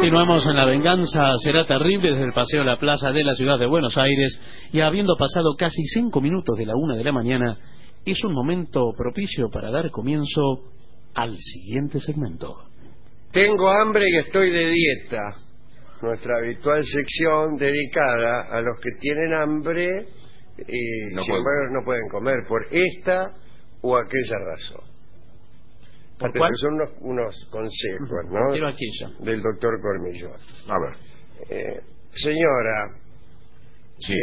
Continuamos en La Venganza Será Terrible desde el Paseo de la Plaza de la Ciudad de Buenos Aires, y habiendo pasado casi 5 minutos de la 1 de la mañana, es un momento propicio para dar comienzo al siguiente segmento. Tengo hambre y estoy de dieta. Nuestra habitual sección dedicada a los que tienen hambre y sin embargo no pueden comer por esta o aquella razón. ¿Por cuál? Son unos consejos, ¿no? Quiero aquella. Del doctor Cormillot. A ver. Señora. Sí.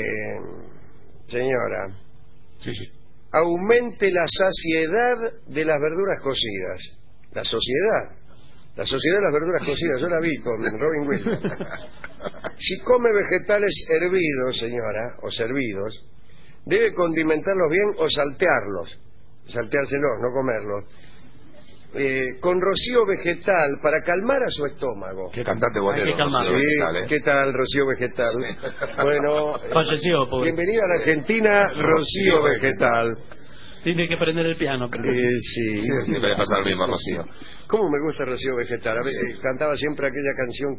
Señora. Sí. Aumente la saciedad de las verduras cocidas. La sociedad de las verduras cocidas, yo la vi con Robin Williams. Si come vegetales hervidos, señora, o servidos, debe condimentarlos bien o salteárselos, no comerlos, con rocío vegetal para calmar a su estómago. Qué cantante bolero. Sí, vegetal, ¿qué tal, Rocío Vegetal? Bueno, falleció, pobre. Bienvenida a la Argentina, Rocío Vegetal. Tiene que prender el piano. Sí. Siempre le pasa lo mismo a Rocío. ¿Cómo me gusta Rocío Vegetal? A ver, cantaba siempre aquella canción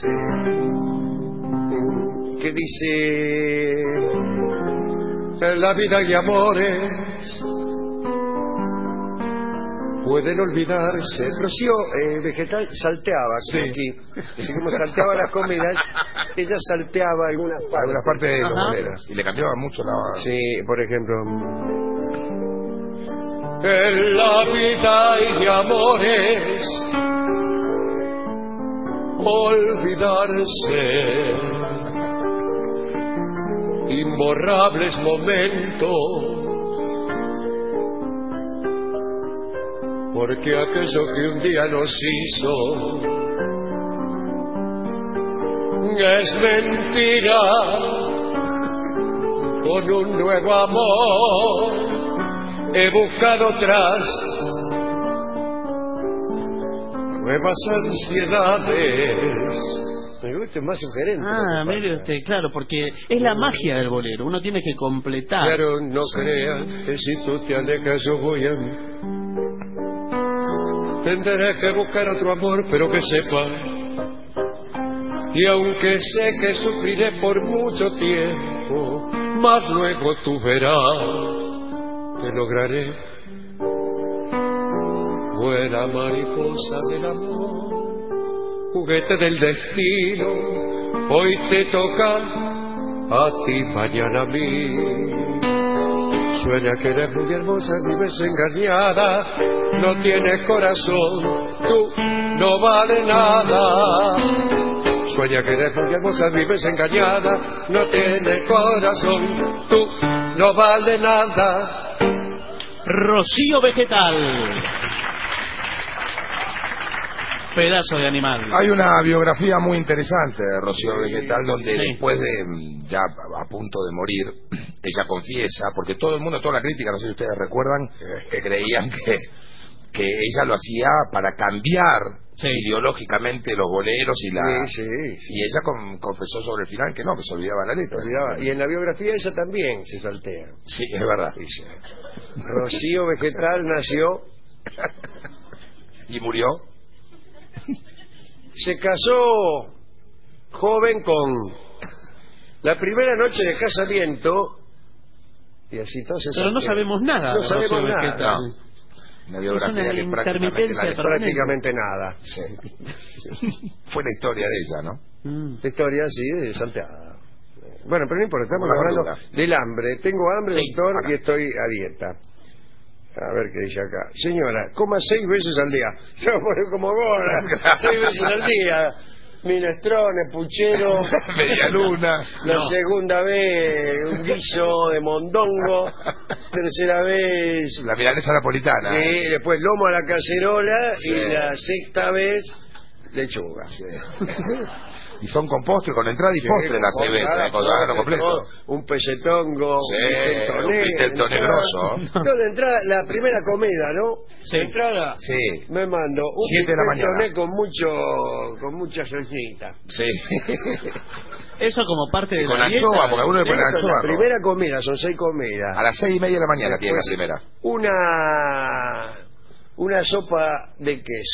que dice la vida y amores pueden olvidarse. Rocío Vegetal salteaba, sí. Aquí. Así como salteaba las comidas, ella salteaba algunas partes de los boleros. Y le cambiaba mucho la... Sí, por ejemplo... En la vida y amores olvidarse imborrables momentos, porque aquello que un día nos hizo es mentira. Con un nuevo amor he buscado tras nuevas ansiedades. Me gusta más sugerente. Mire usted, claro, porque es la magia del bolero. Uno tiene que completar. Claro, no creas que si tú te alejas yo voy a... Tendré que buscar otro amor, pero que sepa que aunque sé que sufriré por mucho tiempo, más luego tú verás que lograré. Buena mariposa del amor, juguete del destino, hoy te toca a ti, mañana a mí. Sueña que eres muy hermosa, vives engañada, no tienes corazón, tú no vale nada. Sueña que eres muy hermosa, vives engañada, no tienes corazón, tú no vale nada. Rocío Vegetal. Pedazo de animal. Hay una biografía muy interesante de Rocío Vegetal donde Sí. después de ya a punto de morir, ella confiesa, porque todo el mundo, toda la crítica, no sé si ustedes recuerdan, que creían que ella lo hacía para cambiar ideológicamente los boleros y la... Sí. Y ella confesó sobre el final que no, que se olvidaba la letra. Y en la biografía esa también se saltea. Sí, es verdad. Dice, Rocío Vegetal nació y murió. Se casó joven con la primera noche de casamiento y así entonces. Pero no sabemos nada. No de sabemos Rocío nada. Vegetal. No. Una biografía Es una que prácticamente, intermitencia prácticamente nada. Sí. Fue la historia de ella, ¿no? La historia sí de salteada. Bueno, pero no importa, estamos hablando del hambre. Tengo hambre, doctor, y estoy a dieta. A ver qué dice acá. Señora, coma 6 veces al día. Se va a poner como gorda. 6 veces al día. Minestrone, puchero. Media luna. La segunda vez un guiso de mondongo. Tercera vez la milanesa napolitana. Después lomo a la cacerola. Y la sexta vez lechuga. Y son con postre, con entrada y postre las cervezas, con lo completo. Un pesetongo, un pistel negroso. No, de entrada, la primera comida, ¿no? Sí. De entrada, me mando un 7 de la mañana con mucha salsita. Sí. Eso como parte de con la dieta. anchoa, porque algunos le ponen anchoa. La primera comida, son 6 comidas. A las 6:30 de la mañana tiene la primera. Una sopa de queso.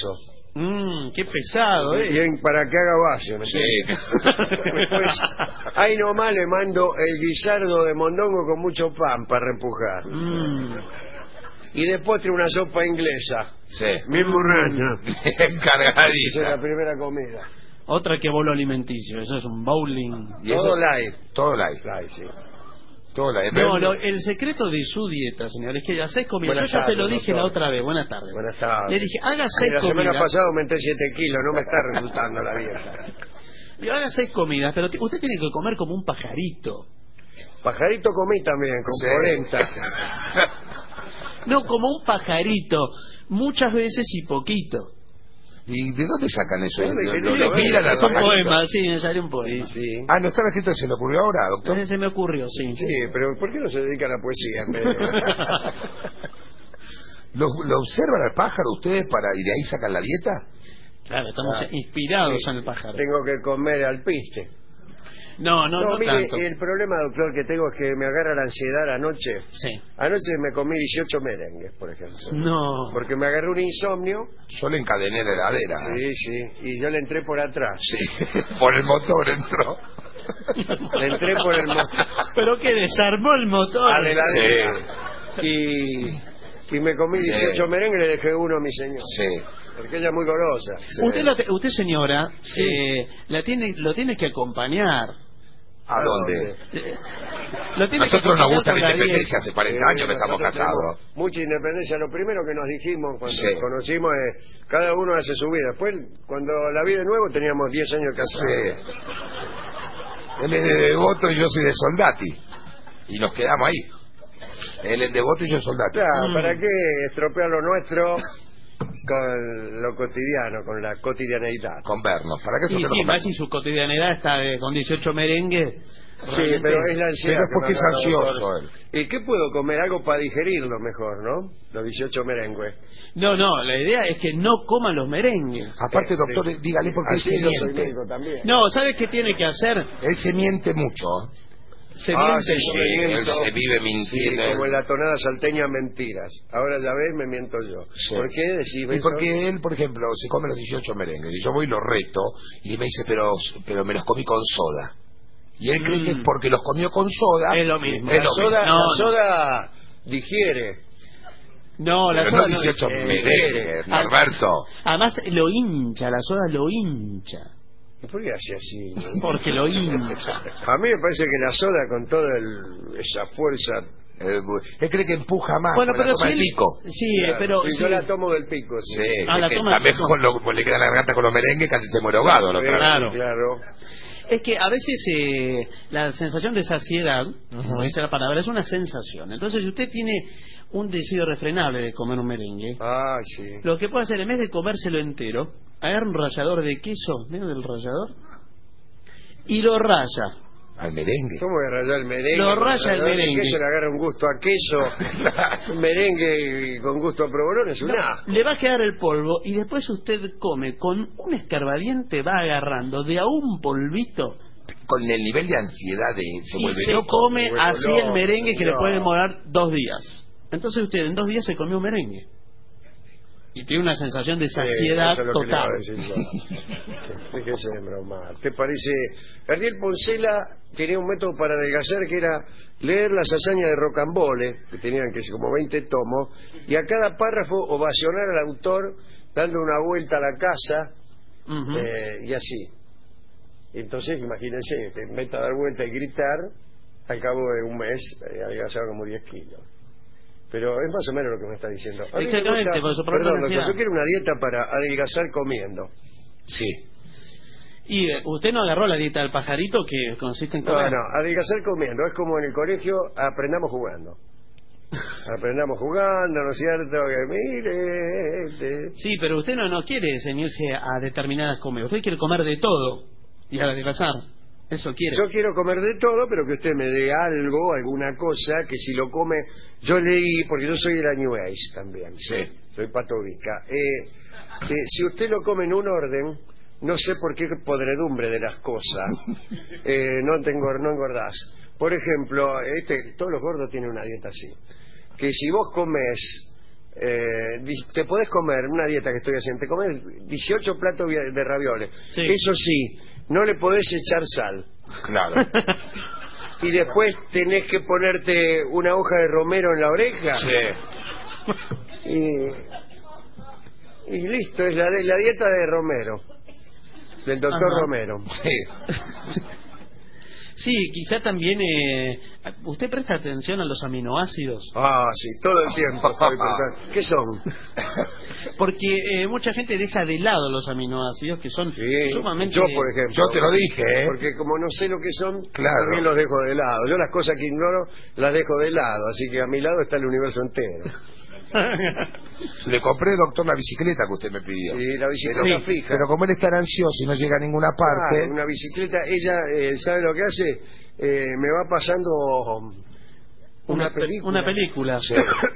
Qué pesado, Bien, para que haga base, ¿no? Sí. Después, ahí nomás le mando el guisardo de mondongo con mucho pan para reempujar. Y de postre una sopa inglesa. Sí. Bien burrana. Esa es Cargadita. la primera comida. Otra que bolo alimenticio, eso es un bowling. Y Todo eso- light. Todo light. Light, sí. Todo light. No, Pero- el secreto de su dieta, señor, es que hace comida. Buenas Yo ya se lo tardes, dije doctor. la otra vez. Buenas tardes. Buenas tardes. Le dije, haga 6 La semana comidas. pasada aumenté 7 kilos, no me está resultando la dieta. Yo haga 6 comidas, pero usted tiene que comer como un pajarito. Pajarito comí también, con Sí. polenta. No, como un pajarito. Muchas veces y poquito. ¿Y de dónde sacan eso? ¿Dónde? ¿Lo- ¿Qué lo- libro lo es? miran al Es un pajarito? poema, sí, me salió un poema. Sí. Ah, ¿no estaba escrito? ¿Se le ocurrió ahora, doctor? Se me ocurrió, sí. Sí, pero ¿por qué no se dedica a la poesía en vez de... ¿Lo observan al pájaro ustedes y de ahí sacan la dieta? Claro, estamos Ah, inspirados sí. en el pájaro. Tengo que comer al piste. No, Mire, tanto. el problema, doctor, que tengo es que me agarra la ansiedad anoche. Sí. Anoche me comí 18 merengues, por ejemplo. No. Porque me agarré un insomnio. Yo le encadené la heladera. Sí, sí. Y yo le entré por atrás. Sí, por el motor entró. Le entré por el motor. Pero que desarmó el motor. A la heladera. Y me comí Sí. 18 merengues y le dejé uno a mi señor. Sí. Porque ella es muy golosa. Sí. Usted señora, lo tiene que acompañar. ¿A dónde? Lo tiene que Nosotros nos acompañar gusta la con la independencia, dieta. hace 40 años que estamos Nosotros casados. tenemos mucha independencia. Lo primero que nos dijimos cuando Sí. nos conocimos es cada uno hace su vida. Después, cuando la vi de nuevo, teníamos 10 años casados. Sí. Él es de Devoto y yo soy de Soldati. Y nos quedamos ahí. Él es Devoto y yo Soldati. Claro, ¿para qué estropear lo nuestro con lo cotidiano, con la cotidianeidad? Con vernos. ¿Para qué Sí, esto sí, más si su cotidianidad está con 18 merengues. Sí, pero es la ansiedad. Pero es que porque me es agarra, ansioso doctor. ¿Y qué puedo comer? Algo para digerirlo mejor, ¿no? Los 18 merengues. No, la idea es que no coman los merengues. Aparte, doctor, dígale porque él Así se yo soy miente. médico también. No, ¿sabe qué tiene que hacer? Él se miente mucho. Se Ah, miente. sí, yo me él miento. se vive Sí, mintiendo. como en la tonada salteña, mentiras. Ahora ya ves, me miento yo. Sí. ¿Por qué decís Y eso? porque él, por ejemplo, se come los 18 merengues y yo voy y los reto y me dice, pero me los comí con soda. Y él cree que es porque los comió con soda. Es lo mismo. Es La lo soda, mismo. la soda digiere. No, la Pero soda no no 18 digiere. merengues, Norberto. Además lo hincha, la soda lo hincha. ¿Por qué hace así? Porque lo hincha. A mí me parece que la soda con toda esa fuerza... Él cree que empuja más. Bueno, porque pero la toma si el él- pico. Sí, Claro, pero y sí. yo la tomo del pico, sí. Sí, Ah, la que toma también el pico. le queda la garganta con los merengues, casi se muere ahogado. Lo Claro. Claro. Es que a veces la sensación de saciedad, como dice la palabra, es una sensación. Entonces, si usted tiene un deseo irrefrenable de comer un merengue, Ah, sí. lo que puede hacer, en vez de comérselo entero, agarra un rallador de queso, ¿ven el rallador? Y lo raya. Al merengue. ¿Cómo voy a rayar el merengue? Lo raya el merengue. queso le agarra un gusto a queso. Un merengue con gusto a provolón es un No, asco. le va a quedar el polvo y después usted come con un escarbadiente, va agarrando de a un polvito Con el nivel de ansiedad se y vuelve se loco. come vuelve así loco, el merengue que le no. puede demorar 2 días. Entonces usted en 2 días se comió un merengue y tiene una sensación de saciedad Eso es lo que le iba total. a decir yo. Déjese de bromar. ¿Te parece? Gabriel Poncela tenía un método para adelgazar que era leer las hazañas de Rocambole, que tenían que ser como 20 tomos, y a cada párrafo ovacionar al autor dando una vuelta a la casa Ujú. y así. Entonces, imagínense, te meta a dar vuelta y gritar, al cabo de un mes, adelgazaba como 10 kilos. Pero es más o menos lo que me está diciendo. A mí me Exactamente, gusta- por su problema Perdón, de doctor, ansiedad. yo quiero una dieta para adelgazar comiendo. Sí. Y usted no agarró la dieta del pajarito que consiste en No, comer. no, adelgazar comiendo. Es como en el colegio, aprendamos jugando. Aprendamos jugando, ¿no es cierto? Que mire, este. Sí, pero usted no quiere ceñirse a determinadas comidas. Usted quiere comer de todo y adelgazar. Eso quiere. Yo quiero comer de todo, pero que usted me dé algo, alguna cosa, que si lo come... Yo leí, porque yo soy de la New Age también. Sí. Soy patovica. Si usted lo come en un orden, no sé por qué podredumbre de las cosas, no engordás. Por ejemplo, todos los gordos tienen una dieta así. Que si vos comes te podés comer, una dieta que estoy haciendo, te comes 18 platos de ravioles. Sí. Eso sí, no le podés echar sal. Claro. Y después tenés que ponerte una hoja de romero en la oreja. Sí. Y listo, es la dieta de Romero, del doctor Ajá. Romero. Sí. Sí, quizá también usted presta atención a los aminoácidos, Ah, sí, todo el tiempo estoy pensando. ¿Qué son? porque mucha gente deja de lado los aminoácidos que son Sí, sumamente... yo por ejemplo. Yo te lo dije, ¿eh? Porque como no sé lo que son, Claro. también los dejo de lado. Yo las cosas que ignoro las dejo de lado, así que a mi lado está el universo entero. Le compré, doctor, la bicicleta que usted me pidió. Y la bicicleta Sí, fija. Pero como él es tan ansioso y no llega a ninguna parte... Una bicicleta, ella ¿sabe lo que hace? Me va pasando una película. Una película. Sí.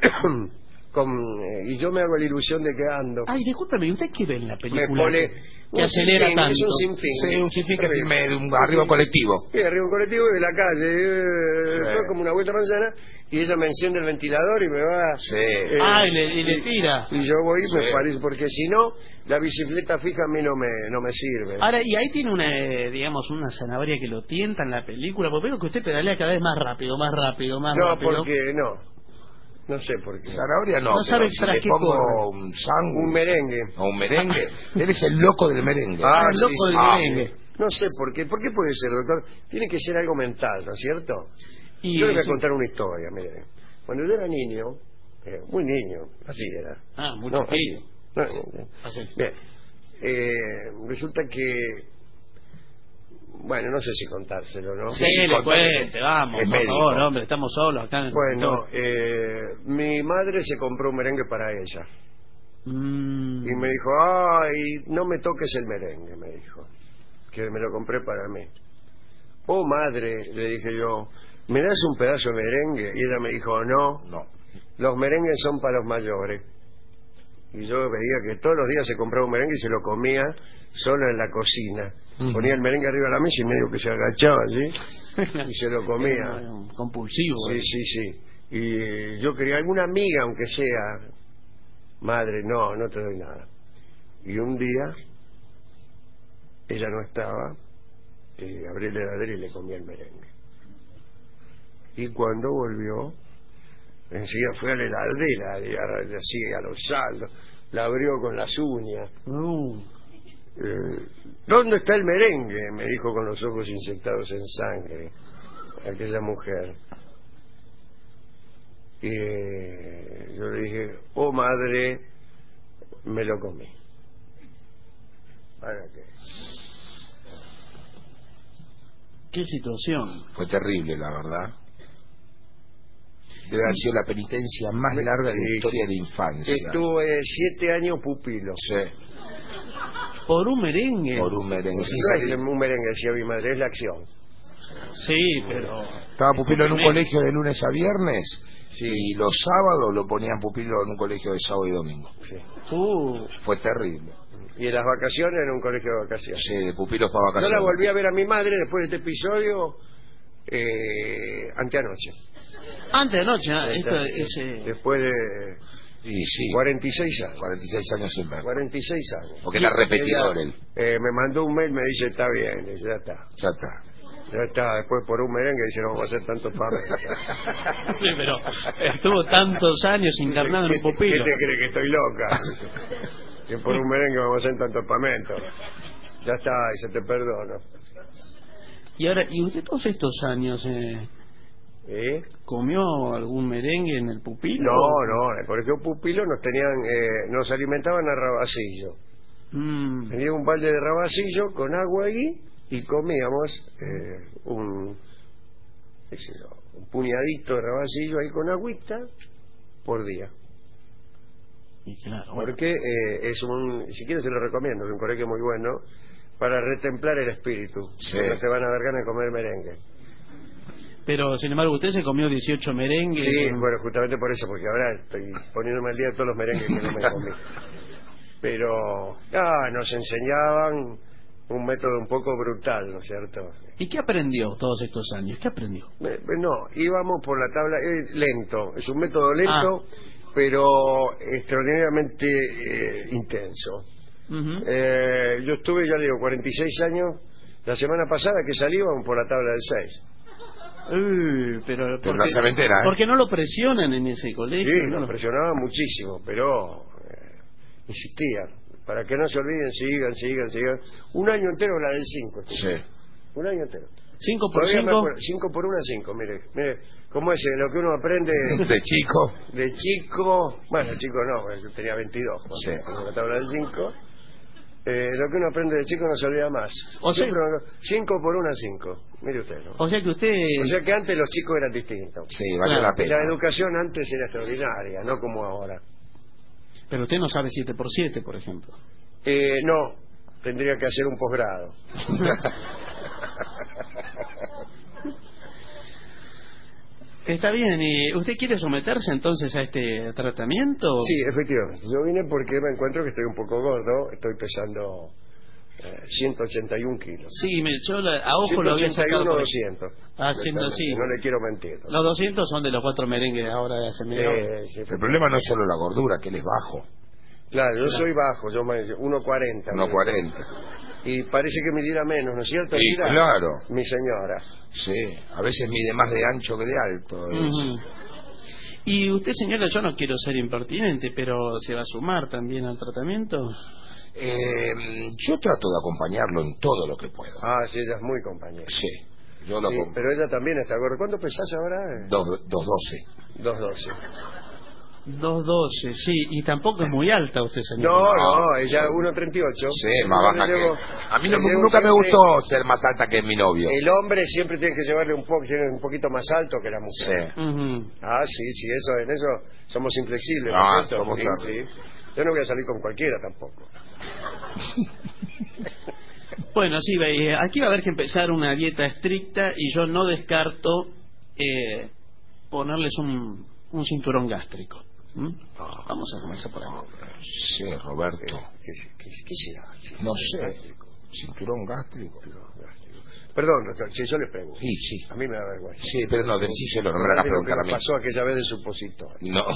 Y yo me hago la ilusión de que ando. Ay, discúlpeme, ¿usted qué ve en la Me película pone que acelera sinfín, tanto? es un sinfín. Sí, un sinfín que filme de un arriba un colectivo. Y arriba un colectivo y de la calle, Sí. fue como una vuelta manzana, y ella me enciende el ventilador y me va... Sí. Y le tira. Y yo voy y Sí. me parece, porque si no, la bicicleta fija a mí no me sirve. Ahora, y ahí tiene una, digamos, una zanahoria que lo tienta en la película, porque veo que usted pedalea cada vez más rápido, más rápido, más No, rápido. porque no sé por qué. Zanahoria no, No sabe pero si tras le qué pongo corre. un sándwich Un merengue. o un merengue, él es el loco del merengue. Ah, el loco del merengue. No sé por qué. ¿Por qué puede ser, doctor? Tiene que ser algo mental, ¿no es cierto? Y, Yo le voy a sí. contar una historia, mire. Cuando yo era niño, muy niño, así era. Ah, muy No, chiquillo. así. Así. Bien. Resulta que... Bueno, no sé si contárselo, ¿no? Sí, Sí, le contale. cuente, vamos, Es por médico. favor, hombre, estamos solos acá en el Bueno, consultorio. mi madre se compró un merengue para ella. Mm. Y me dijo, ay, no me toques el merengue, me dijo. Que me lo compré para mí. Oh, madre, le dije yo, ¿me das un pedazo de merengue? Y ella me dijo, no, No. los merengues son para los mayores. Y yo veía que todos los días se compraba un merengue y se lo comía solo en la cocina. Ponía el merengue arriba de la mesa y medio que se agachaba allí y se lo comía. Era un compulsivo. Sí, sí, sí. Y yo quería alguna amiga, aunque sea, madre, no te doy nada. Y un día, ella no estaba, abrí la heladera y le comí el merengue. Y cuando volvió, enseguida fue a la heladera, y así a los saldos, la abrió con las uñas. ¿Dónde está el merengue? Me dijo con los ojos inyectados en sangre aquella mujer. Y yo le dije, oh madre, me lo comí. ¿Para qué? Qué situación. Fue terrible, la verdad. Debe haber sido la penitencia más larga de la historia de infancia. Estuve 7 años pupilo. Sí, Por un merengue. por un merengue. Sin No es salir. un merengue, decía mi madre, es la acción. Sí, pero... Estaba pupilo en un Merengue. colegio de lunes a viernes y los sábados lo ponían pupilo en un colegio de sábado y domingo. Sí. Fue terrible. Y en las vacaciones en un colegio de vacaciones. Sí, de pupilos para Yo vacaciones. la volví a ver a mi madre después de este episodio anteanoche. Antes de noche, ese... Después de Y sí, 46 años. 46 años sin ver. 46 años. Porque era repetidor él. Me mandó un mail, me dice, está bien, dice, ya está. Ya está. Ya está, después por un merengue dice, no vamos a hacer tantos pares. Sí, pero estuvo tantos años internado en un ¿Qué pupilo. te cree que estoy loca? Que por un merengue vamos a hacer tantos pamentos. Ya está, y se te perdono. Y ahora, ¿y usted todos estos años comió algún merengue en el pupilo? No, en el colegio Pupilo nos tenían, nos alimentaban a rabacillo. Tenía un balde de rabacillo con agua ahí y comíamos un puñadito de rabacillo ahí con agüita por día. Y claro, bueno. Porque si quieres se lo recomiendo, es un colegio muy bueno para retemplar el espíritu. Sí. No te van a dar ganas de comer merengue. Pero, sin embargo, usted se comió 18 merengues. Sí, bueno, justamente por eso, porque ahora estoy poniéndome al día de todos los merengues que no me comí. Pero nos enseñaban un método un poco brutal, ¿no es cierto? ¿Y qué aprendió todos estos años? ¿Qué aprendió? No, íbamos por la tabla, lento, es un método lento, pero extraordinariamente intenso. Yo estuve, ya le digo, 46 años. La semana pasada que salíamos por la tabla del 6. Pero la cementera, ¿eh? Porque no lo presionan en ese colegio. Sí, nos presionaban muchísimo, pero insistían. Para que no se olviden, sigan. Un año entero la del 5. Sí. Un año entero. 5 por Todavía 5. 5 por 1 es 5, mire. ¿Cómo es lo que uno aprende de chico? De chico, bueno, chico no, yo tenía 22 sí. En la tabla del 5. Lo que uno aprende de chico no se olvida más. O sea, 5 por 1 es 5. Mire usted, ¿no? O sea que antes los chicos eran distintos. Sí, vale la pena. La educación antes era extraordinaria, no como ahora. Pero usted no sabe 7 por 7, por ejemplo. No, tendría que hacer un posgrado. Está bien, ¿y usted quiere someterse entonces a este tratamiento? Sí, efectivamente. Yo vine porque me encuentro que estoy un poco gordo, estoy pesando 181 kilos. Sí, yo a ojo lo había sacado. 200. Haciendo así. No le quiero mentir. Los 200 son de los 4 merengues de ahora de hace medio. El problema no es solo la gordura, que él es bajo. Claro, yo soy bajo, yo 1,40. 1,40. Y parece que midiera menos, ¿no es cierto? Sí, Mira, claro. Mi señora. Sí, a veces mide más de ancho que de alto. Y usted, señora, yo no quiero ser impertinente, pero ¿se va a sumar también al tratamiento? Yo trato de acompañarlo en todo lo que puedo. Ah, sí, ella es muy compañera. Sí, yo lo acompaño. Pero ella también está gorda. ¿Cuánto pesás ahora? 2,12. 2,12. 2,12, sí, y tampoco es muy alta usted, señor. No, ella 1,38. Sí, más baja que... A mí nunca me gustó ser más alta que mi novio. El hombre siempre tiene que llevarle un poquito más alto que la mujer. Sí. Ah, sí, en eso somos inflexibles. Somos sí. Yo no voy a salir con cualquiera tampoco. Bueno, sí, aquí va a haber que empezar una dieta estricta y yo no descarto ponerles un cinturón gástrico. Vamos a comenzar por ahí. Sí, Roberto. ¿Qué será? No sé. Cinturón gástrico. Perdón, doctor, si yo le pregunto. Sí. A mí me da vergüenza. Sí, pero no, decíselo, no me hagas preguntar a mí. Pasó aquella vez de supositorio. No.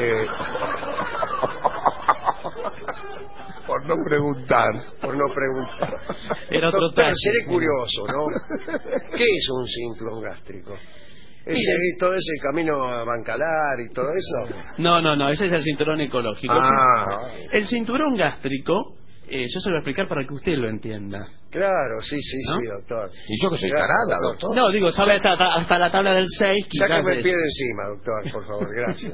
Por no preguntar. Era otro doctor, taxi. seré curioso, ¿no? ¿Qué es un cinturón gástrico? ¿Todo ese camino a Bancalar y todo eso? No, ese es el cinturón ecológico. El cinturón gástrico, yo se lo voy a explicar para que usted lo entienda. Claro, sí, ¿no? doctor. Y yo que soy tarada, doctor. No, digo, sabe hasta la tabla del 6. Sácame el pie de encima, doctor, por favor, gracias.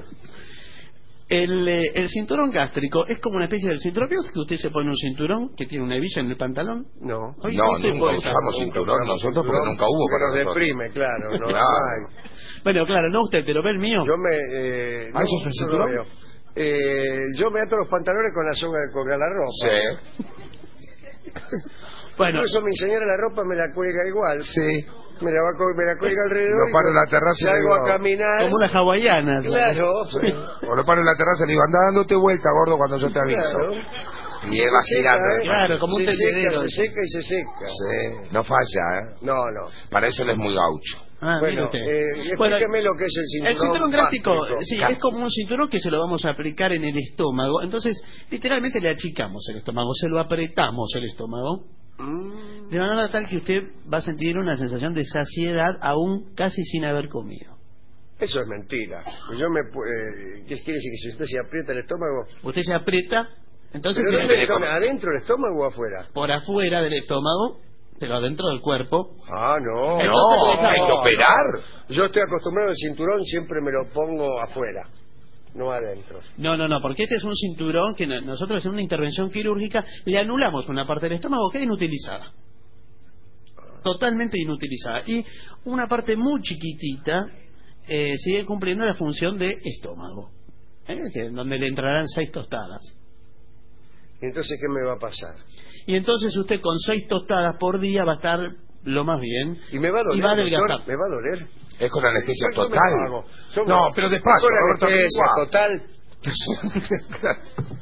El cinturón gástrico es como una especie del cinturón. ¿Vio que usted se pone un cinturón que tiene una hebilla en el pantalón? No. Nunca usamos cinturón nosotros porque nunca hubo para nosotros. Nos deprime, claro. No hay. Bueno, claro, no usted, pero ve el mío. Yo me... ¿eso es un cinturón? Yo me ato los pantalones con la soga de colgar la ropa. Sí. Bueno. Incluso mi señora la ropa me la cuelga igual. Sí. Me la cuelga alrededor. Lo paro en la terraza y salgo a caminar. Como unas hawaianas. Claro. O lo paro en la terraza y le digo, anda dándote vuelta, gordo, cuando yo te aviso. Claro. Y él va girando. Claro, como un tendedero. Se seca y se seca. Sí. No falla, No. Para eso él es muy gaucho. Bueno, explíqueme lo que es el cinturón. El cinturón gástrico, sí, es como un cinturón que se lo vamos a aplicar en el estómago. Entonces, literalmente le achicamos el estómago, se lo apretamos el estómago. De manera tal que usted va a sentir una sensación de saciedad aún casi sin haber comido. Eso es mentira. ¿Qué quiere decir? Que si usted se aprieta el estómago... Usted se aprieta, entonces... ¿Pero dónde come? ¿Adentro del estómago o afuera? Por afuera del estómago, pero adentro del cuerpo. Ah, no. Hay que operar. Yo estoy acostumbrado al cinturón, siempre me lo pongo afuera, no adentro. No, porque este es un cinturón que nosotros en una intervención quirúrgica le anulamos una parte del estómago que es inutilizada. Totalmente inutilizada. Y una parte muy chiquitita sigue cumpliendo la función de estómago, donde le entrarán 6 tostadas. ¿Y entonces qué me va a pasar? Y entonces usted con 6 tostadas por día va a estar lo más bien. ¿Y me va a doler? Y va a adelgazar. Doctor, ¿me va a doler? Es con anestesia Yo total. No, pero despacio. Con anestesia total.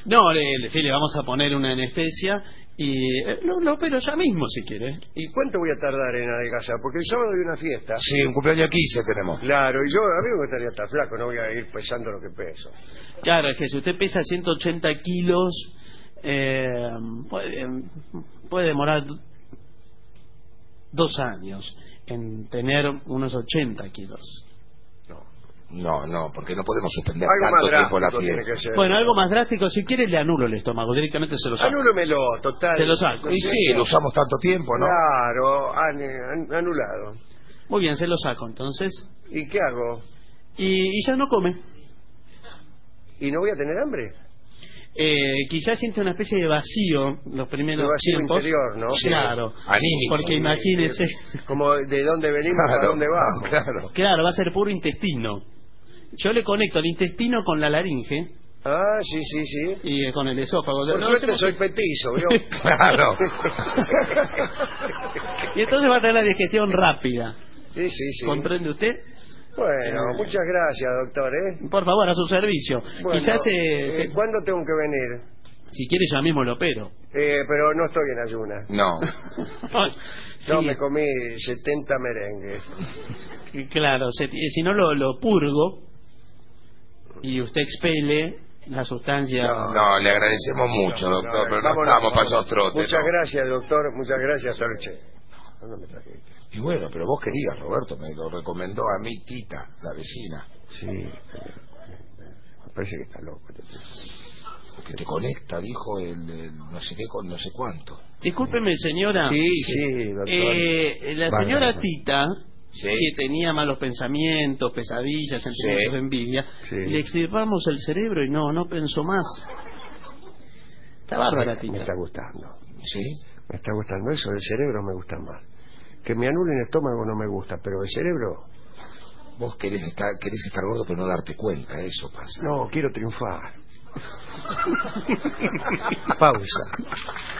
No, sí, le vamos a poner una anestesia y lo opero ya mismo si quiere. ¿Y cuánto voy a tardar en adelgazar? Porque el sábado hay una fiesta. Sí, un cumpleaños 15 tenemos. Claro, y yo, a mí me gustaría estar flaco, no voy a ir pesando lo que peso. Claro, es que si usted pesa 180 kilos, puede demorar 2 años en tener unos 80 kilos. No, porque no podemos suspender Algo tanto más tiempo la drástico tiene fiesta. que ser. Bueno, algo más drástico, si quiere le anulo el estómago, directamente se lo saco. Anúlemelo, total. Se lo saco. Y sí, lo usamos tanto tiempo, ¿no? Claro, anulado. Muy bien, se lo saco entonces. ¿Y qué hago? Y ya no come. ¿Y no voy a tener hambre? Quizás siente una especie de vacío los primeros De vacío tiempos. interior, ¿no? Sí. Claro. Anímico. Porque imagínese. Como de dónde venimos a dónde vamos. Claro. Claro, va a ser puro intestino. Yo le conecto el intestino con la laringe Ah, sí. y con el esófago. Por No, suerte hacemos- soy petizo, ¿vio? Claro. Y entonces va a tener la digestión rápida. Sí. ¿Comprende usted? Bueno, muchas gracias, doctor, ¿eh? Por favor, a su servicio. Bueno, Quizás, ¿cuándo tengo que venir? si quiere, ya mismo lo opero. Pero no estoy en ayunas. No. No, Sí, me comí 70 merengues. claro, si no lo purgo y usted expele la sustancia. No, le agradecemos mucho, doctor, pero no Vámonos. estamos para esos trotes. Muchas ¿no? gracias, doctor. Muchas gracias, Torche. ¿Dónde me trajiste? Y bueno, pero vos querías, Roberto, me lo recomendó a mi Tita, la vecina. Sí, me parece que está loco. Que te conecta, dijo el no sé qué con no sé cuánto. Discúlpeme, señora. Sí, doctor. La señora Bárbaro. Tita, Sí. que tenía malos pensamientos, pesadillas, sentimientos Sí. de envidia, Sí. le extirpamos el cerebro y no pensó más. Está bárbara, Me Tita. está gustando. ¿Sí? Me está gustando eso. El cerebro me gusta más. Que me anulen el estómago no me gusta, pero el cerebro... Vos querés estar gordo pero no darte cuenta, eso pasa. No, quiero triunfar. Pausa.